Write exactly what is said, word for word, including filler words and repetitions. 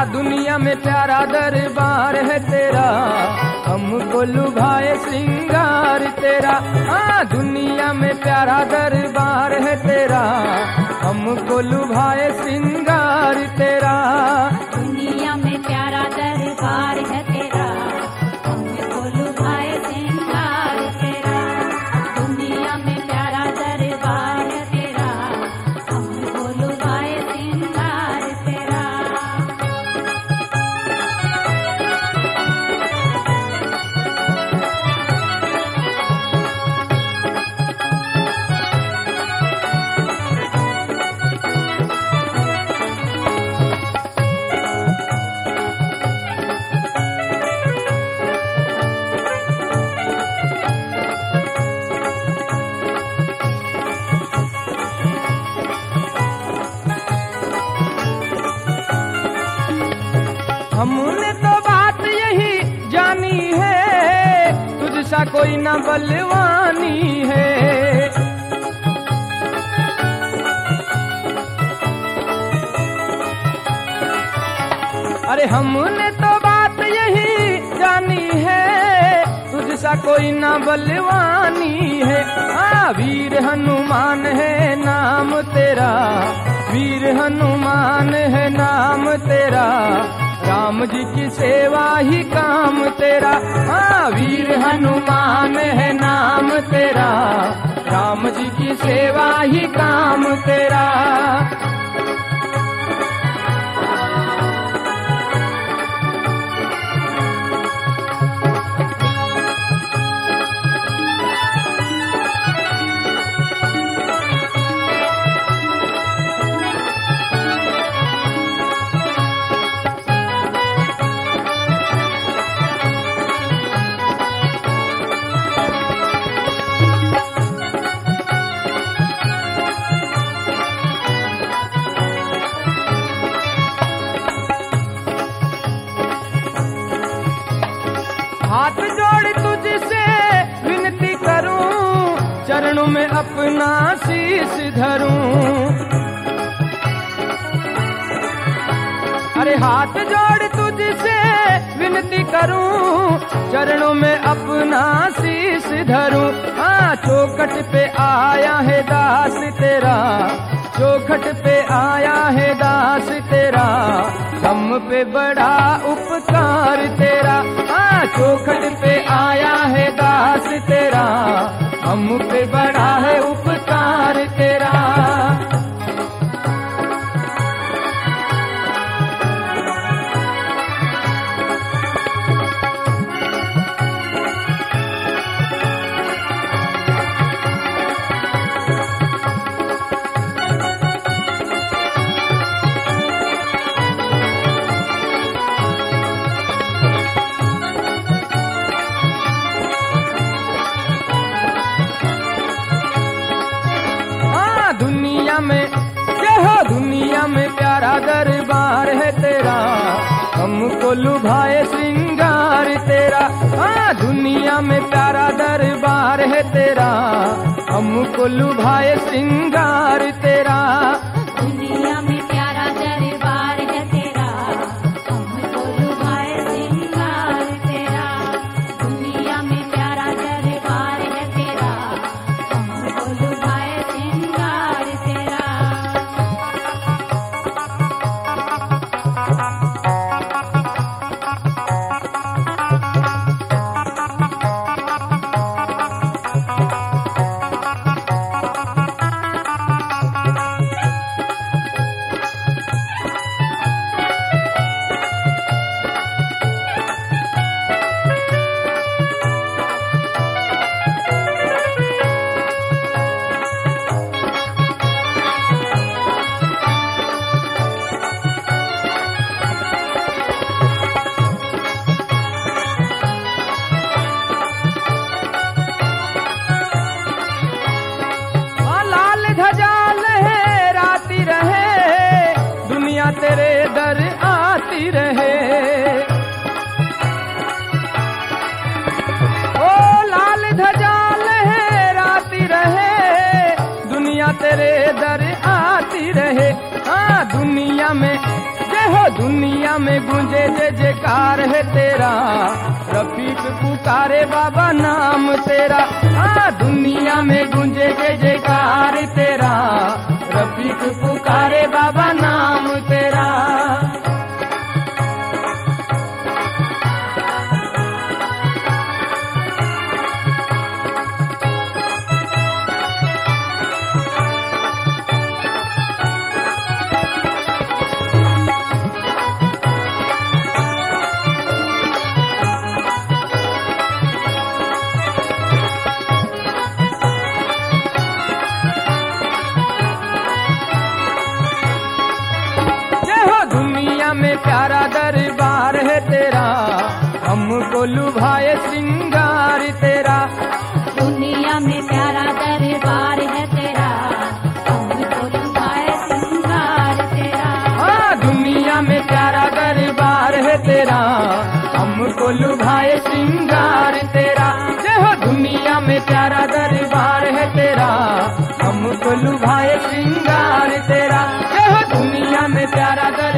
दुनिया में प्यारा दरबार है तेरा, हमको लुभाए श्रृंगार तेरा। हाँ दुनिया में प्यारा दरबार है तेरा, हमको लुभाए श्रृंगार तेरा। दुनिया में प्यारा दरबार है तेरा, हमको लुभाए श्रृंगार तेरा। दुनिया में प्यारा दरबार है तेरा, हमको लुभाए श्रृंगार तेरा। हमने तो बात यही जानी है, तुझसा कोई न बलवानी है। अरे हमने तो बात यही जानी है, तुझसा कोई न बलवानी है। हाँ वीर हनुमान है नाम तेरा, वीर हनुमान है नाम तेरा। राम जी की सेवा ही काम तेरा। हाँ वीर हनुमान है नाम तेरा, राम जी की सेवा ही काम तेरा। हाथ जोड़ तुझसे विनती करूं, चरणों में अपना शीश धरूं। अरे हाथ जोड़ तुझसे विनती करूं, चरणों में अपना शीश धरूं। हाँ चौखट पे आया है दास तेरा, चौखट पे आया है दास तेरा। हम पे बड़ा उपकार तेरा। हाँ चौखट पे आया है दास तेरा, हम पे बड़ा है उपकार तेरा। दुनिया में ये हो दुनिया में प्यारा दरबार है तेरा, हमको लुभाए श्रृंगार तेरा। हाँ दुनिया में प्यारा दरबार है तेरा, हमको लुभाए श्रृंगार तेरा। दुनिया में प्यारा दरबार है तेरा, हमको लुभाए श्रृंगार तेरा। दुनिया में प्यारा दरबार है तेरा, हमको लुभाए श्रृंगार तेरा। तेरे दर आती रहे। ओ लाल ध्वजा लहराती रहे, दुनिया तेरे दर आती रहे। हाँ दुनिया में ये हो दुनिया में गूंजे जय जयकार है तेरा, रफीक पुकारे बाबा नाम तेरा। हाँ दुनिया में गूंजे जय जयकार तेरा, रफीक पुकारे बाबा नाम तेरा। में प्यारा दरबार है तेरा, हमको लुभाए श्रृंगार तेरा। दुनिया में प्यारा दरबार है तेरा, हमको लुभाए श्रृंगार तेरा। हाँ दुनिया में प्यारा दरबार है तेरा, हमको लुभाए श्रृंगार तेरा। जय हो दुनिया में प्यारा दरबार है तेरा, हमको लुभाए श्रृंगार तेरा। जय हो दुनिया में प्यारा दरबार